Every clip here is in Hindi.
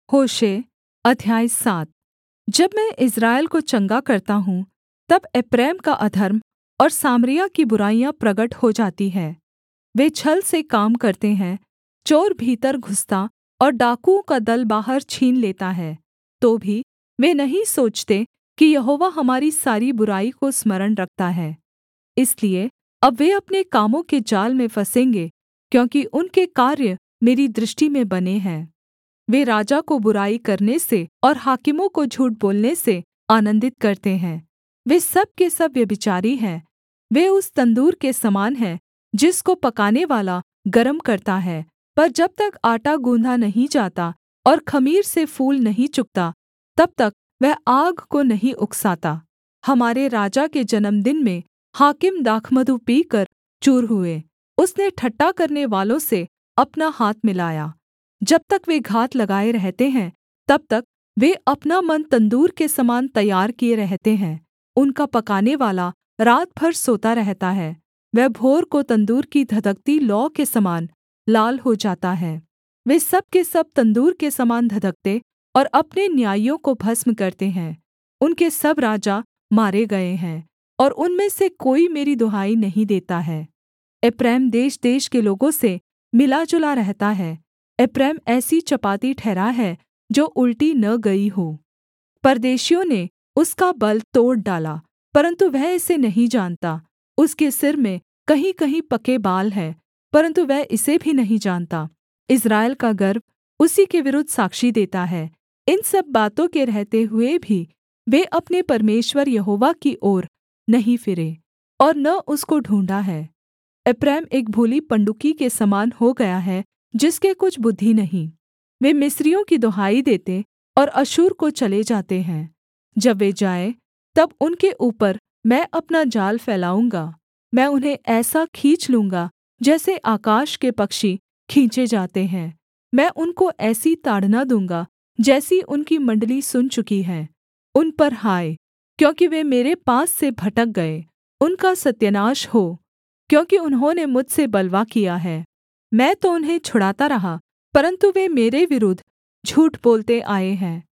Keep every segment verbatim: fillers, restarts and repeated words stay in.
होशे अध्याय सात। जब मैं इस्राएल को चंगा करता हूँ तब एप्रैम का अधर्म और सामरिया की बुराइयाँ प्रगट हो जाती हैं। वे छल से काम करते हैं, चोर भीतर घुसता और डाकुओं का दल बाहर छीन लेता है, तो भी वे नहीं सोचते कि यहोवा हमारी सारी बुराई को स्मरण रखता है। इसलिए अब वे अपने कामों के जाल में फँसेंगे, क्योंकि उनके कार्य मेरी दृष्टि में बने हैं। वे राजा को बुराई करने से और हाकिमों को झूठ बोलने से आनन्दित करते हैं। वे सब के सब व्यभिचारी हैं। वे उस तंदूर के समान हैं जिसको पकानेवाला गरम करता है, पर जब तक आटा गूँधा नहीं जाता और ख़मीर से फूल नहीं चुकता, तब तक वह आग को नहीं उकसाता। हमारे राजा के जन्मदिन में हाकिम दाखमधु पीकर चूर हुए। उसने ठट्ठा करनेवालों से अपना हाथ मिलाया। जब तक वे घात लगाए रहते हैं, तब तक वे अपना मन तंदूर के समान तैयार किए रहते हैं। उनका पकानेवाला रात भर सोता रहता है। वह भोर को तंदूर की धधकती लौ के समान लाल हो जाता है। वे सब के सब तंदूर के समान धधकते और अपने न्यायियों को भस्म करते हैं। उनके सब राजा मारे गए हैं और उनमें से कोई मेरी दुहाई नहीं देता है। एप्रैम देशदेश के लोगों से मिलाजुला रहता है। एप्रैम ऐसी चपाती ठहरा है जो उलटी न गई हो। परदेशियों ने उसका बल तोड़ डाला, परन्तु वह इसे नहीं जानता। उसके सिर में कहींकहीं पके बाल हैं, परन्तु वह इसे भी नहीं जानता। इस्राएल का गर्व उसी के विरुद्ध साक्षी देता है। इन सब बातों के रहते हुए भी वे अपने परमेश्वर यहोवा की ओर नहीं फिरे और न उसको ढूँढ़ा है। एप्रैम एक भूली पंडुकी के समान हो गया है, जिसके कुछ बुद्धि नहीं। वे मिस्रियों की दुहाई देते और अश्शूर को चले जाते हैं। जब वे जाएँ, तब उनके ऊपर मैं अपना जाल फैलाऊँगा। मैं उन्हें ऐसा खींच लूँगा जैसे आकाश के पक्षी खींचे जाते हैं। मैं उनको ऐसी ताड़ना दूँगा जैसी उनकी मण्डली सुन चुकी है। उन पर हाय, क्योंकि वे मेरे पास से भटक गए। उनका सत्यानाश हो, क्योंकि उन्होंने मुझसे बलवा किया है। मैं तो उन्हें छुड़ाता रहा, परन्तु वे मेरे विरुद्ध झूठ बोलते आए हैं।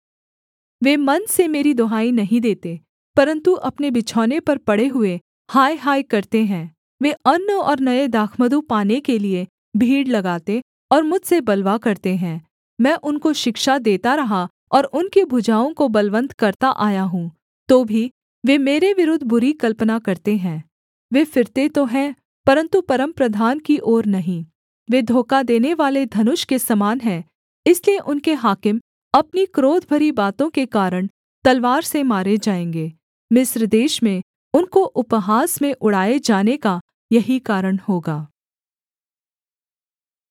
वे मन से मेरी दुहाई नहीं देते, परन्तु अपने बिछौने पर पड़े हुए हाय हाय करते हैं। वे अन्न और नये दाखमधु पाने के लिये भीड़ लगाते और मुझसे बलवा करते हैं। मैं उनको शिक्षा देता रहा और उनकी भुजाओं को बलवन्त करता आया हूँ, तो भी वे मेरे विरुद्ध बुरी कल्पना करते हैं। वे फिरते तो हैं, परन्तु परमप्रधान की ओर नहीं। वे धोखा देनेवाले धनुष के समान हैं, इसलिए उनके हाकिम अपनी क्रोध भरी बातों के कारण तलवार से मारे जाएँगे। मिस्र देश में उनको उपहास में उड़ाए जाने का यही कारण होगा।